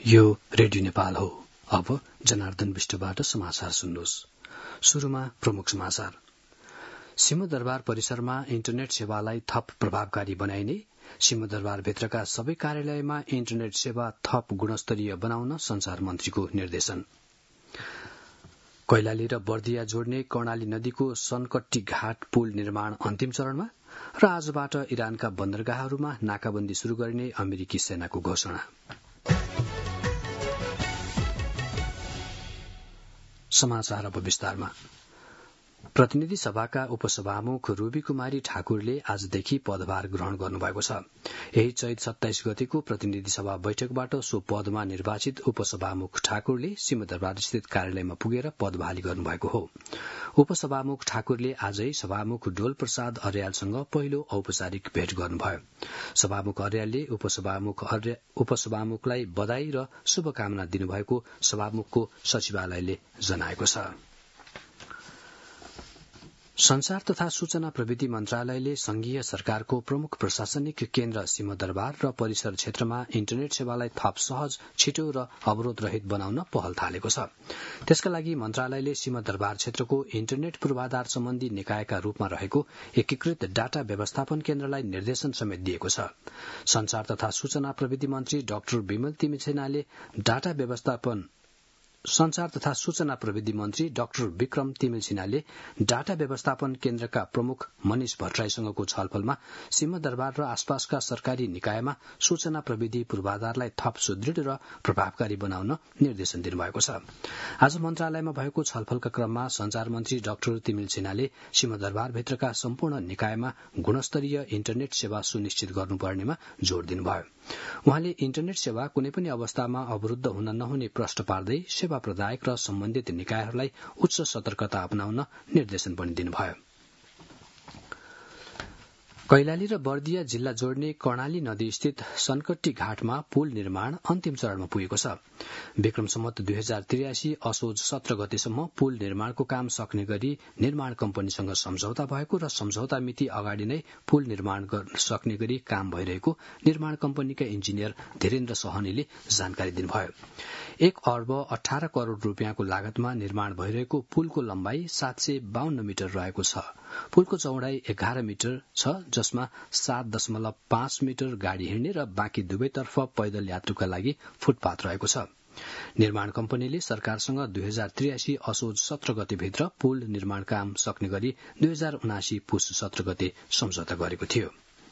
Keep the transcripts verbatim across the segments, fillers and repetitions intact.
यो रेडियो नेपाल हो। अब जनार्दन विष्टबाट समाचार सुन्नुहोस्। शुरूमा प्रमुख समाचार। सिंहदरबार परिसरमा इन्टरनेट सेवालाई थप प्रभावकारी बनाइने, सिंहदरबारभित्रका सबै कार्यालयमा इन्टरनेट सेवा थप गुणस्तरीय बनाउन संचार मन्त्रीको निर्देशन। कैलाली र बर्दिया जोड्ने कर्णाली नदीको सनकट्टी घाट पुल निर्माण अन्तिम चरणमा र आजबाट इरानका बन्दरगाहहरूमा नाकाबन्दी शुरू गर्ने अमेरिकी सेनाको घोषणा। समाचार अब विस्तारमा। प्रतिनिधि सभाका उपसभामुख रूबी कुमारी ठाकुरले आजदेखि पदभार ग्रहण गर्नुभएको छ। यही चैत सत्ताइस गतेको प्रतिनिधि सभा बैठकबाट सो पदमा निर्वाचित उपसभामुख ठाकुरले सिंहदरबार स्थित कार्यालयमा पुगेर पदभाली गर्नुभएको हो। उपसभामुख ठाकुरले आजै सभामुख डोल प्रसाद अर्यालसँग पहिलो औपचारिक भेट गर्नुभयो। सभामुख अर्यालले उपसभामुख उपसभामुखलाई बधाई र शुभकामना दिनुभएको सभामुखको सचिवालयले जनाएको छ। संचार तथा सूचना प्रविधि मन्त्रालयले संघीय सरकारको प्रमुख प्रशासनिक केन्द्र सिंहदरबार र परिसर क्षेत्रमा इन्टरनेट सेवालाई थप सहज, छिटो र अवरोध रहित बनाउन पहल थालेको छ। त्यसका लागि मन्त्रालयले सिंहदरबार क्षेत्रको इन्टरनेट पूर्वाधार सम्बन्धी निकायका रूपमा रहेको एकीकृत डाटा व्यवस्थापन केन्द्रलाई निर्देशन समेत दिएको छ। संचार तथा सूचना प्रविधि मन्त्री डाक्टर विमल तिमिसेनाले डाटा व्यवस्थापन संचार तथा सूचना प्रविधि मन्त्री डाक्टर विक्रम तिमिल सिन्हाले डाटा व्यवस्थापन केन्द्रका प्रमुख मनिष भट्टराईसँगको छलफलमा सिंहदरबार र आसपासका सरकारी निकायमा सूचना प्रविधि पूर्वाधारलाई थप सुदृढ़ र प्रभावकारी बनाउन निर्देशन दिनुभएको छ। आज मन्त्रालयमा भएको छलफलका क्रममा संचार मन्त्री डाक्टर तिमिल सिन्हाले सिंहदरबारभित्रका सम्पूर्ण निकायमा गुणस्तरीय इन्टरनेट सेवा सुनिश्चित गर्नुपर्नेमा जोड़ दिनुभयो। उहाँले इन्टरनेट सेवा कुनै पनि अवस्थामा अवरूद्ध हुन नहुने प्रश्न पार्दै सेवा प्रदायक र सम्बन्धित निकायहरूलाई उच्च सतर्कता अपनाउन निर्देशन पनि दिनुभयो। कैलाली र बर्दिया जिल्ला जोड्ने कर्णाली नदी स्थित सनकट्टी घाटमा पुल निर्माण अन्तिम चरणमा पुगेको छ। विक्रम सम्वत दुई हजार त्रियासी असोज सत्र गतेसम्म पुल निर्माणको काम सक्ने गरी निर्माण कम्पनीसँग सम्झौता भएको र सम्झौता मिति अगाडि नै पुल निर्माण गर्न सक्ने गरी काम भइरहेको निर्माण कम्पनीका इन्जिनियर धीरेन्द्र सहनीले जानकारी दिनुभयो। एक अर्ब अठार करोड़ रूपियाँको लागतमा निर्माण भइरहेको पुलको लम्बाई सात सय बाहन्न मिटर रहेको छ। पुलको चौडाई एघार मिटर छ, जसमा सात दशमलव पाँच मिटर गाड़ी हिँड्ने र बाँकी दुवैतर्फ पैदल यात्रुका लागि फुटपाथ रहेको छ। निर्माण कम्पनीले सरकारसँग दुई हजार त्रियासी असोज सत्र गतेभित्र पुल निर्माण काम सक्ने गरी दुई हजार उनासी पुस सत्र गते सम्झौता गरेको थियो।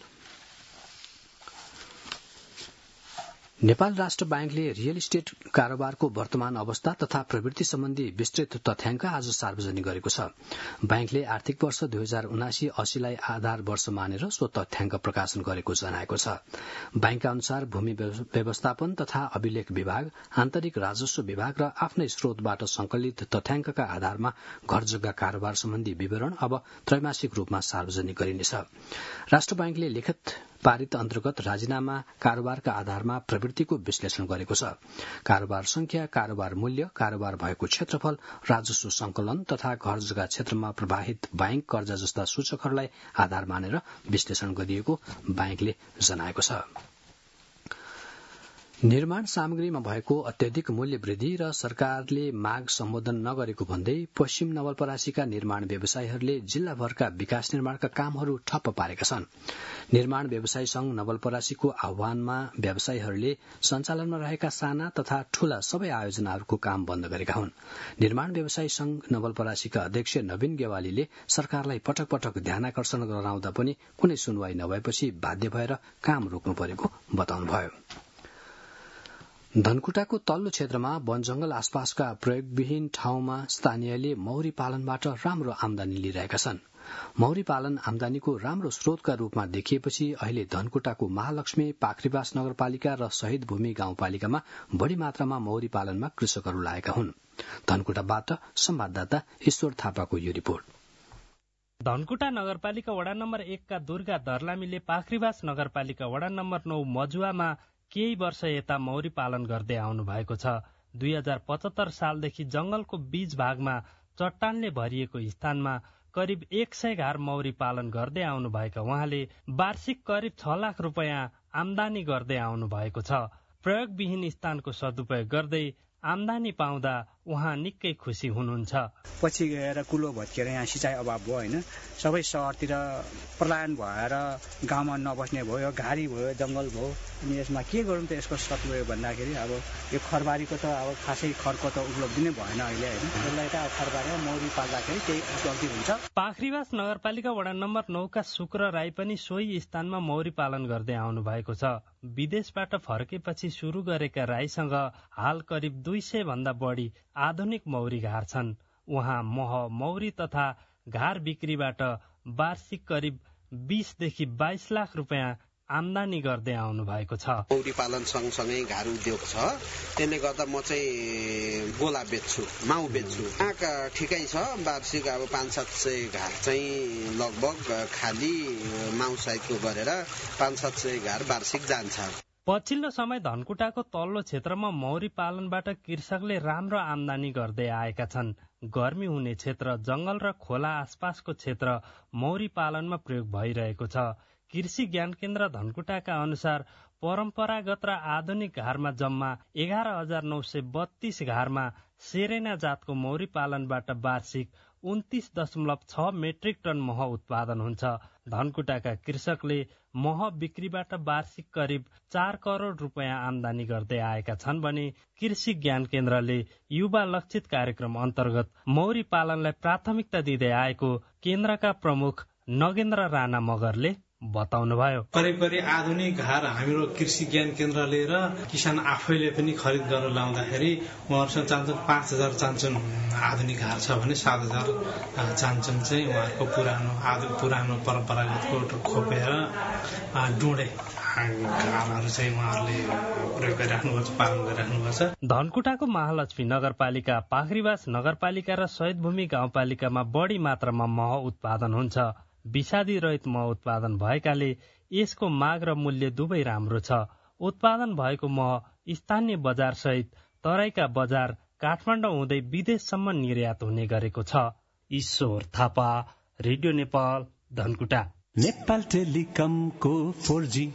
नेपाल राष्ट्र ब्याङ्कले रियल इस्टेट कारोबारको वर्तमान अवस्था तथा प्रवृत्ति सम्बन्धी विस्तृत तथ्याङ्क आज सार्वजनिक गरेको छ। ब्याङ्कले आर्थिक वर्ष दुई हजार उनासी अस्सीलाई आधार वर्ष मानेर सो तथ्याङ्क प्रकाशन गरेको जनाएको छ। ब्याङ्कका अनुसार भूमि व्यवस्थापन तथा अभिलेख विभाग, आन्तरिक राजस्व विभाग र आफ्नै स्रोतबाट संकलित तथ्याङ्कका आधारमा घर जग्गा कारोबार सम्बन्धी विवरण अब त्रैमासिक रूपमा सार्वजनिक गरिनेछ। राष्ट्र ब्याङ्कले लिखित पारित अन्तर्गत राजीनामा कारोबारका आधारमा प्रवृत्तिको विश्लेषण गरेको छ। कारोबार संख्या, कारोबार मूल्य, कारोबार भएको क्षेत्रफल, राजस्व संकलन तथा घर जग्गा क्षेत्रमा प्रवाहित बैंक कर्जा जस्ता सूचकहरूलाई आधार मानेर विश्लेषण गरिएको ब्याङ्कले जनाएको छ। निर्माण सामग्रीमा भएको अत्यधिक मूल्य वृद्धि र सरकारले माग सम्बोधन नगरेको भन्दै पश्चिम नवलपरासीका निर्माण व्यवसायीहरूले जिल्लाभरका विकास निर्माणका कामहरू ठप्प पारेका छन्। निर्माण व्यवसायी संघ नवलपरासीको आह्वानमा व्यवसायीहरूले सञ्चालनमा रहेका साना तथा ठूला सबै आयोजनाहरूको काम बन्द गरेका हुन्। निर्माण व्यवसायी संघ नवलपरासीका अध्यक्ष नवीन गेवालीले सरकारलाई पटक पटक ध्यानाकर्षण गराउँदा पनि कुनै सुनवाई नभएपछि बाध्य भएर काम रोक्नु परेको बताउनुभयो। धनकुटाको तल्लो क्षेत्रमा वनजंगल आसपासका प्रयोगविहीन ठाउँमा स्थानीयले मौरी पालनबाट राम्रो आमदानी लिइरहेका छन्। मौरी पालन आमदानीको राम्रो स्रोतका रूपमा देखिएपछि अहिले धनकुटाको महालक्ष्मी, पाखरीबास नगरपालिका र शहीद भूमि गाउँपालिकामा बढ़ी मात्रामा मौरी पालनमा कृषकहरू लागेका हुन्। धनकुटाबाट संवाददाता ईश्वर थापाको यो रिपोर्ट। धनकुटा नगरपालिका वडा नम्बर एकका दुर्गा दर्लामीले पाखरीबास नगरपालिका वडा नम्बर नौ मजुवामा केही वर्ष यता मौरी पालन गर्दै आउनु भएको छ। दुई हजार पचहत्तर सालदेखि जंगलको बीच भागमा चट्टानले भरिएको स्थानमा करिब एक सय घर मौरी पालन गर्दै आउनु भएका उहाँले वार्षिक करिब छ लाख रुपियाँ आमदानी गर्दै आउनु भएको छ। प्रयोगविहीन स्थानको सदुपयोग गर्दै आमदानी पाउँदा उहाँ निकै खुसी हुनुहुन्छ। पछि गएर कुलो भत्किएर यहाँ सिँचाइ अभाव भयो होइन, सबै सहरतिर पलायन भएर गाउँमा नबस्ने भयो, घारी भयो, जङ्गल भयो। अनि यसमा के गरौँ त यसको सदुपयोग भन्दाखेरि अब यो खरबारीको त अब खासै खरको त उपलब्धि नै भएन अहिले होइन। यसलाई त अब खरबारीमा मौरी पाल्दाखेरि केही उपलब्धि हुन्छ। पाखरीबास नगरपालिका वडा नम्बर नौका शुक्र राई पनि सोही स्थानमा मौरी पालन गर्दै आउनु भएको छ। विदेशबाट फर्केपछि सुरु गरेका राईसँग हाल करिब दुई सय भन्दा बढी आधुनिक मौरी घार छन्। उहाँ मह, मौरी तथा घार बिक्रीबाट वार्षिक करिब बीसदेखि बाइस लाख रुपियाँ आमदानी गर्दै आउनु भएको छ। मौरी पालन सँगसँगै घार उद्योग छ, त्यसले गर्दा म चाहिँ गोला बेच्छु, माउ बेच्छु। यहाँका ठिकै छ, वार्षिक अब पाँच सात सय घार चाहिँ लगभग खाली माउ सहितको गरेर पाँच सात सय घार वार्षिक जान्छ। पछिल्लो समय धनकुटाको तल्लो क्षेत्रमा मौरी पालनबाट कृषकले राम्रो आमदानी गर्दै आएका छन्। गर्मी हुने क्षेत्र, जंगल र खोला आसपासको क्षेत्र मौरी पालनमा प्रयोग भइरहेको छ। कृषि ज्ञान केन्द्र धनकुटाका अनुसार परम्परागत र आधुनिक घारमा जम्मा एघार हजार नौ सय बत्तीस घारमा सेरेना जातको मौरी पालनबाट वार्षिक उन्तीस दशमलव छ मेट्रिक टन मह उत्पादन हुन्छ। धनकुटाका कृषकले मह बिक्रीबाट वार्षिक करिब चार करोड़ रुपियाँ आमदानी गर्दै आएका छन् भने कृषि ज्ञान केन्द्रले युवा लक्षित कार्यक्रम अन्तर्गत मौरी पालनलाई प्राथमिकता दिँदै आएको केन्द्रका प्रमुख नगेन्द्र राणा मगरले बताउनुभयो। करिब करिब आधुनिक घार हाम्रो कृषि ज्ञान केन्द्रले र किसान आफैले पनि खरिद गरेर लाउँदाखेरि उहाँहरूसँग चान्छन् पाँच हजार चान्छन् आधुनिक घार छ भने सात हजार चान्छन् चाहिँ उहाँहरूको पुरानो आधु पुरानो परम्परागतको खोपेर डुँडे घारहरू चाहिँ उहाँहरूले प्रयोग गरिराख्नुपर्छ, पालन गरिराख्नुपर्छ। धनकुटाको महालक्ष्मी नगरपालिका, पाखरीबास नगरपालिका र शहीदभूमि गाउँपालिकामा बढी मात्रामा मह उत्पादन हुन्छ। विषादी रहित मह उत्पादन भएकाले यसको माग र मूल्य दुवै राम्रो छ। उत्पादन भएको मह स्थानीय बजार सहित तराईका बजार काठमाडौँ हुँदै विदेशसम्म निर्यात हुने गरेको छ। ईश्वर थापा, रेडियो नेपाल, धनकुटा। नेपाल टेलिकमको फोर जी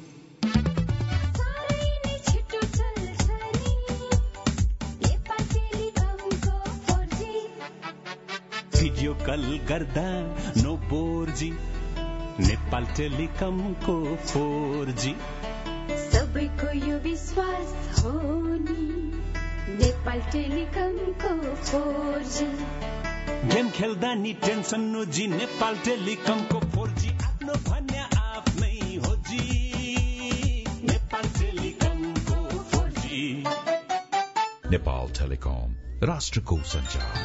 भिडियो कल गर्दा नो फोर जी, नेपाल टेलिकमको फोर जी। सबैको यो विश्वास हो नि, नेपाल टेलिकमको फोर जी। गेम खेल्दा नि टेन्सन नो जी, नेपाल टेलिकमको फोर जी आफ्नो भन्या आफ्नै हो जी, नेपाल टेलिकमको फोर जी। नेपाल टेलिकम, राष्ट्रको सञ्चार।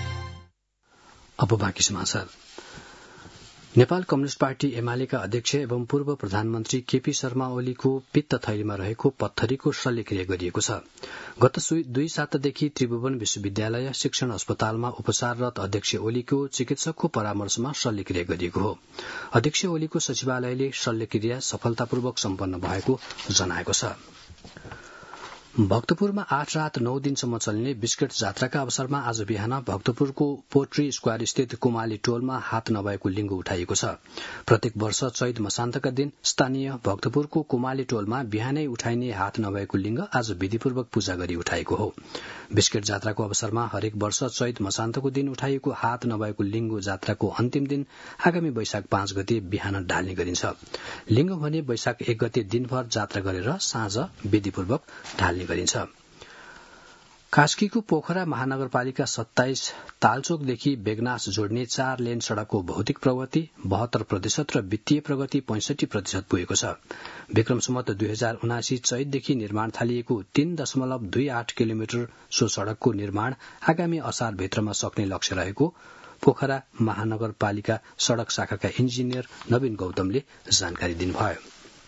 अब बाँकी समाचार। नेपाल कम्युनिष्ट पार्टी एमालेका अध्यक्ष एवं पूर्व प्रधानमन्त्री केपी शर्मा ओलीको पित्त थैलीमा रहेको पत्थरीको शल्यक्रिया गरिएको छ। गत दुई सातादेखि त्रिभुवन विश्वविद्यालय शिक्षण अस्पतालमा उपचाररत अध्यक्ष ओलीको चिकित्सकको परामर्शमा शल्यक्रिया गरिएको हो। अध्यक्ष ओलीको सचिवालयले शल्यक्रिया सफलतापूर्वक सम्पन्न भएको जनाएको छ। भक्तपुरमा आठ रात नौ दिनसम्म चल्ने बिस्केट जात्राका अवसरमा आज बिहान भक्तपुरको पोट्री स्क्वायर स्थित कुमाली टोलमा हात नभएको लिङ्ग उठाइएको छ। प्रत्येक वर्ष चैत मसान्तका दिन स्थानीय भक्तपुरको कुमाली टोलमा बिहानै उठाइने हात नभएको लिङ्ग आज विधिपूर्वक पूजा गरी उठाएको हो। बिस्केट जात्राको अवसरमा हरेक वर्ष चैत मसान्तको दिन उठाइएको हात नभएको लिङ्ग जात्राको अन्तिम दिन आगामी वैशाख पाँच गते बिहान ढाल्ने गरिन्छ। लिङ्ग भने वैशाख एक गते दिनभर जात्रा गरेर साँझ विधिपूर्वक ढाल्ने गरिन्छ। कास्कीको पोखरा महानगरपालिका सत्ताइस तालचोकदेखि बेगनास जोड्ने चार लेन सड़कको भौतिक प्रगति बहत्तर प्रतिशत र वित्तीय प्रगति पैंसठी प्रतिशत पुगेको छ। विक्रम सम्वत दुई हजार उनासी चैतदेखि निर्माण थालिएको तीन दशमलव दुई आठ किलोमिटर सो सड़कको निर्माण आगामी असार भित्रमा सक्ने लक्ष्य रहेको पोखरा महानगरपालिका सड़क शाखाका इन्जिनियर नवीन गौतमले जानकारी दिनुभयो।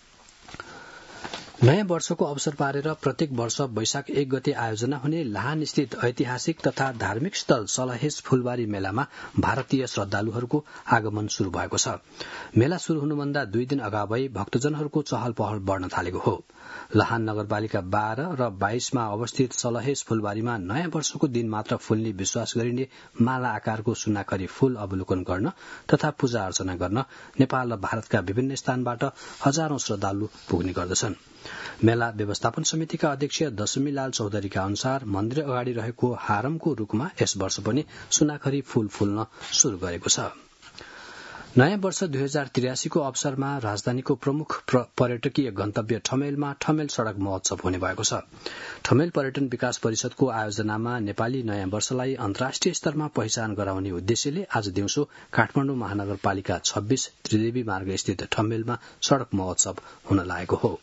नयाँ वर्षको अवसर पारेर प्रत्येक वर्ष वैशाख एक गते आयोजना हुने लाहान स्थित ऐतिहासिक तथा धार्मिक स्थल सलहेस फूलबारी मेलामा भारतीय श्रद्धालुहरूको आगमन शुरू भएको छ। मेला शुरू हुनुभन्दा दुई दिन अगावै भक्तजनहरूको चहल पहल बढ़न थालेको हो। लाहान नगरपालिका बाह्र र बाइसमा अवस्थित सलहेस फूलबारीमा नयाँ वर्षको दिन मात्र फुल्ने विश्वास गरिने माला आकारको सुनाखरी फूल अवलोकन गर्न तथा पूजा अर्चना गर्न नेपाल र भारतका विभिन्न स्थानबाट हजारौं श्रद्धालु पुग्ने गर्दछन्। मेला व्यवस्थापन समितिका अध्यक्ष दशमीलाल चौधरीका अनुसार मन्दिर अगाडि रहेको हारमको रूखमा यस वर्ष पनि सुनाखरी फूल फुल्न शुरू गरेको छ। नयाँ वर्ष दुई हजार त्रियासीको अवसरमा राजधानीको प्रमुख पर्यटकीय गन्तव्य ठमेलमा ठमेल सड़क महोत्सव हुने भएको छ। ठमेल पर्यटन विकास परिषदको आयोजनामा नेपाली नयाँ वर्षलाई अन्तर्राष्ट्रिय स्तरमा पहिचान गराउने उद्देश्यले आज दिउँसो काठमाडौँ महानगरपालिका छब्बीस त्रिदेवी मार्ग स्थित ठमेलमा सड़क महोत्सव हुन लागेको हो।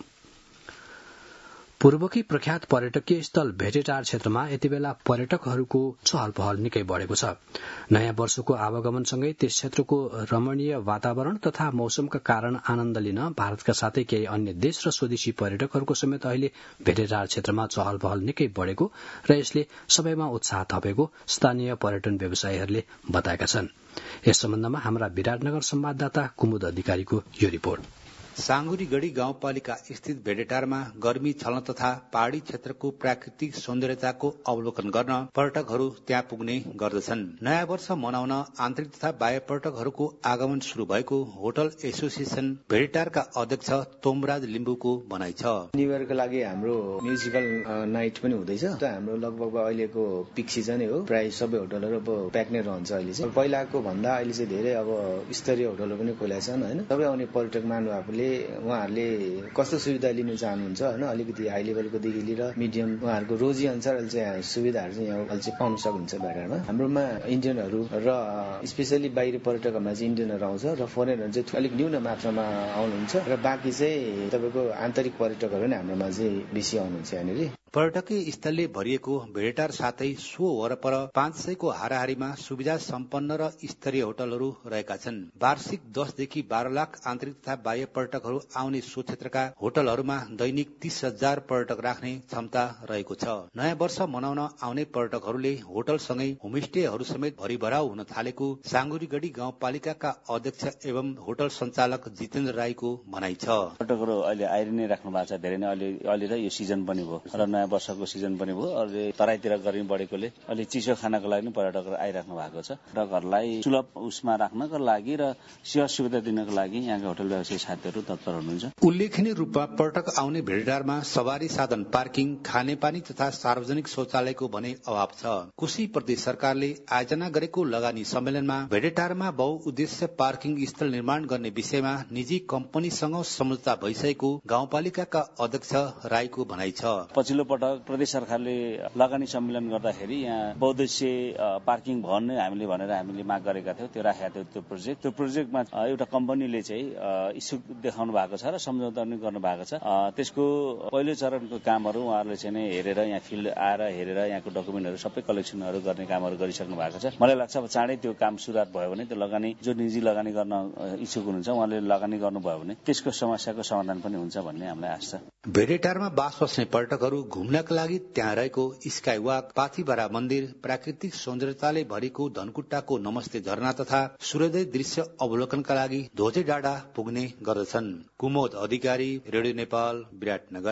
पूर्वकी प्रख्यात पर्यटकीय स्थल भेटेटार क्षेत्रमा यतिबेला पर्यटकहरूको चहल पहल निकै बढ़ेको छ। नयाँ वर्षको आवागमनसँगै त्यस क्षेत्रको रमणीय वातावरण तथा मौसमका कारण आनन्द लिन भारतका साथै केही अन्य देश र स्वदेशी पर्यटकहरूको समेत अहिले भेटेटार क्षेत्रमा चहल पहल निकै बढ़ेको र यसले सबैमा उत्साह थपेको स्थानीय पर्यटन व्यवसायीहरूले बताएका छन्। यस सम्बन्धमा हाम्रा विराटनगर संवाददाता कुमुद अधिकारीको यो रिपोर्ट। साँगुरीगढ़ी गाउँपालिका स्थित भेडेटारमा गर्मी छल्न तथा पहाड़ी क्षेत्रको प्राकृतिक सौन्दर्यताको अवलोकन गर्न पर्यटकहरू त्यहाँ पुग्ने गर्दछन्। नयाँ वर्ष मनाउन आन्तरिक तथा बाह्य पर्यटकहरूको आगमन शुरू भएको होटल एसोसिएसन भेडेटारका अध्यक्ष तोमराज लिम्बुको भनाइ छ। न्यू इयरको लागि हाम्रो म्युजिकल नाइट पनि हुँदैछ। हाम्रो लगभग अहिलेको पिक सिजन हो, प्राय सबै होटलहरू अब प्याक नै रहन्छ। अहिले चाहिँ पहिलाको भन्दा अहिले चाहिँ धेरै अब स्तरीय होटलहरू पनि खोलेका छन् होइन। सबै आउने पर्यटक महानुभावले उहाँहरूले कस्तो सुविधा लिन चाहनुहुन्छ होइन, अलिकति हाई लेभलको देखि लिएर मिडियम उहाँहरूको रोजी अनुसार अहिले चाहिँ सुविधाहरू चाहिँ यहाँ अहिले चाहिँ पाउन सक्नुहुन्छ भेडारमा। हाम्रोमा इन्डियनहरू र स्पेसली बाहिरी पर्यटकहरूमा चाहिँ इन्डियनहरू आउँछ र फरेनरहरू चाहिँ अलिक न्यून मात्रामा आउनुहुन्छ र बाँकी चाहिँ तपाईँको आन्तरिक पर्यटकहरू नै हाम्रोमा चाहिँ बेसी आउनुहुन्छ यहाँनिर। पर्यटकीय स्थलले भरिएको भेडेटार साथै सो वरपर पाँच सयको हाराहारीमा सुविधा सम्पन्न र स्तरीय होटलहरू रहेका छन्। वार्षिक दसदेखि बाह्र लाख आन्तरिक तथा बाह्य पर्यटकहरू आउने सो क्षेत्रका होटलहरूमा दैनिक तीस हजार पर्यटक राख्ने क्षमता रहेको छ। नयाँ वर्ष मनाउन आउने पर्यटकहरूले होटलसँगै होमस्टेहरू समेत भरिभराउ हुन थालेको साँगुरीगढ़ी गाउँपालिकाका अध्यक्ष एवं होटल सञ्चालक जितेन्द्र राईको भनाइ छ। पर्यटकहरू अहिले आइ नै राख्नु भएको छ, धेरै नै अहिले अहिले त यो सिजन पनि भयो र नयाँ वर्षको सिजन पनि भयो। अहिले तराईतिर गर्मी बढेकोले अलि चिसो खानको लागि पनि पर्यटकहरू आइराख्नु भएको छ। पर्यटकहरूलाई सुलभ उसमा राख्नको लागि र सेवा सुविधा दिनको लागि यहाँका होटल व्यवसायी साथीहरू तत्पर हुनुहुन्छ। उल्लेखनीय रूपमा पर्यटक आउने भेडेटारमा सवारी साधन, पार्किङ, खानेपानी तथा सार्वजनिक शौचालयको भने अभाव छ। कोशी प्रदेश सरकारले आयोजना गरेको लगानी सम्मेलनमा भेडेटारमा बहुउद्देश्य पार्किङ स्थल निर्माण गर्ने विषयमा निजी कम्पनीसँग सम्झौता भइसकेको गाउँपालिकाका अध्यक्ष राईको भनाइ छ। पछिल्लो पटक प्रदेश सरकारले लगानी सम्मेलन गर्दाखेरि यहाँ बहुउद्देश्य पार्किङ भन्ने हामीले भनेर हामीले माग गरेका थियौँ, त्यो राखेका थियौँ। त्यो प्रोजेक्ट त्यो प्रोजेक्टमा एउटा कम्पनीले चाहिँ इच्छुक देखाउनु भएको छ र सम्झौता पनि गर्नु भएको छ। त्यसको पहिलो चरणको कामहरू उहाँहरूले चाहिँ हेरेर यहाँ फिल्ड आएर हेरेर यहाँको डकुमेन्टहरू सबै कलेक्सनहरू गर्ने कामहरू गरिसक्नु भएको छ। मलाई लाग्छ अब चाँडै त्यो काम सुरुवात भयो भने त्यो लगानी जो निजी लगानी गर्न इच्छुक हुनुहुन्छ उहाँले लगानी गर्नुभयो भने त्यसको समस्याको समाधान पनि हुन्छ भन्ने हामीलाई आशा छ। भेडेटारमा बास बस्ने पर्यटकहरू घुम्नका लागि त्यहाँ रहेको स्काई वाक, पाथिभरा मन्दिर, प्राकृतिक सौन्दर्यताले भरिको धनकुट्टाको नमस्ते झरना तथा सूर्योदय दृश्य अवलोकनका लागि धोजे डाँडा पुग्ने गर्दछन्। कुमोद अधिकारी, रेडियो नेपाल, विराटनगर।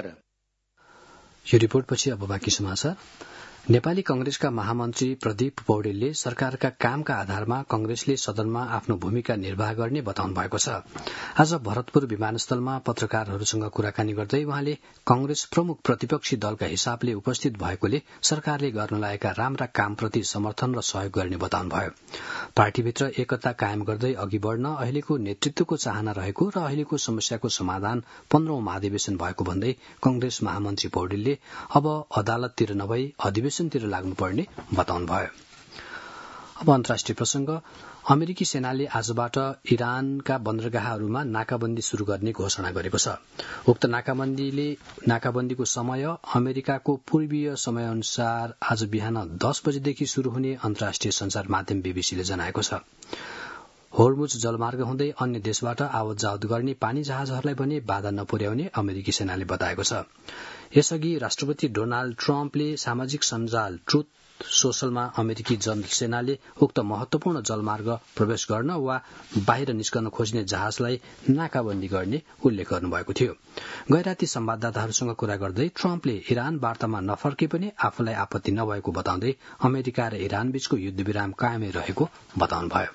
यो रिपोर्टपछि अब बाँकी समाचार। नेपाली कंग्रेसका महामन्त्री प्रदीप पौडेलले सरकारका कामका आधारमा कंग्रेसले सदनमा आफ्नो भूमिका निर्वाह गर्ने बताउनु भएको छ। आज भरतपुर विमानस्थलमा पत्रकारहरूसँग कुराकानी गर्दै उहाँले कंग्रेस प्रमुख प्रतिपक्षी दलका हिसाबले उपस्थित भएकोले सरकारले गर्न लागेका राम्रा कामप्रति समर्थन र सहयोग गर्ने बताउनुभयो। पार्टीभित्र एकता कायम गर्दै अघि बढ़न अहिलेको नेतृत्वको चाहना रहेको र अहिलेको समस्याको समाधान पन्ध्रौं महाधिवेशन भएको भन्दै कंग्रेस महामन्त्री पौडेलले अब अदालततिर नभई अधिवेशन तिर लाग्नुपर्ने बताउनुभयो। अब अन्तर्राष्ट्रिय प्रसंग। अमेरिकी सेनाले आजबाट इरानका बन्दरगाहहरूमा नाकाबन्दी शुरू गर्ने घोषणा गरेको छ। उक्त नाकाबन्दीले नाकाबन्दीको समय अमेरिकाको पूर्वीय समय अनुसार आज बिहान दस बजेदेखि शुरू हुने अन्तर्राष्ट्रिय संचार माध्यम बीबीसीले जनाएको छ। होर्मुज जलमार्ग हुँदै अन्य देशबाट आवत जावत गर्ने पानी जहाजहरूलाई भने बाधा नपुर्याउने अमेरिकी सेनाले बताएको छ। यसअघि राष्ट्रपति डोनाल्ड ट्रम्पले सामाजिक सञ्जाल ट्रुथ सोशलमा अमेरिकी जलसेनाले उक्त महत्वपूर्ण जलमार्ग प्रवेश गर्न वा बाहिर निस्कन खोज्ने जहाजलाई नाकाबन्दी गर्ने उल्लेख गर्नुभएको थियो। गैराती संवाददाताहरूसँग कुरा गर्दै ट्रम्पले इरान वार्तामा नफर्के पनि आफूलाई आपत्ति नभएको बताउँदै अमेरिका र इरान बीचको युद्धविराम कायमै रहेको बताउनुभयो।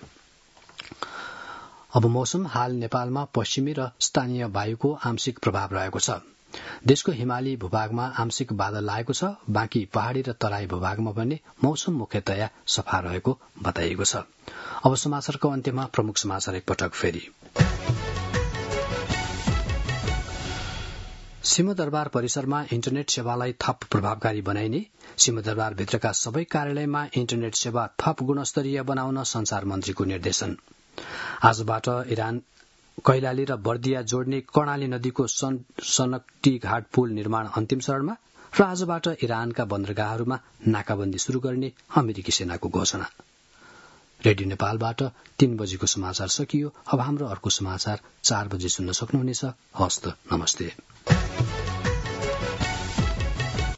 अब मौसम। हाल नेपालमा पश्चिमी र स्थानीय वायुको आंशिक प्रभाव रहेको छ। देशको हिमाली भूभागमा आंशिक बादल लागेको छ, बाँकी पहाड़ी र तराई भूभागमा भने मौसम मुख्यतया सफा रहेको बताइएको छ। अब समाचारको अन्त्यमा प्रमुख समाचार एकपटक फेरि। सिंहदरबार परिसरमा इन्टरनेट सेवालाई थप प्रभावकारी बनाइने, सिंहदरबारभित्रका सबै कार्यालयमा इन्टरनेट सेवा थप गुणस्तरीय बनाउन संचार मन्त्रीको निर्देशन। आजबाट इरान कैलाली र बर्दिया जोड्ने कर्णाली नदीको सनकटी घाट पुल निर्माण अन्तिम चरणमा र आजबाट इरानका बन्दरगाहहरूमा नाकाबन्दी शुरू गर्ने अमेरिकी सेनाको घोषणा। रेडियो नेपालबाट तीन बजेको समाचार सकियो। अब हाम्रो अर्को समाचार चार बजे सुन्न सक्नुहुनेछ। हस्त नमस्ते।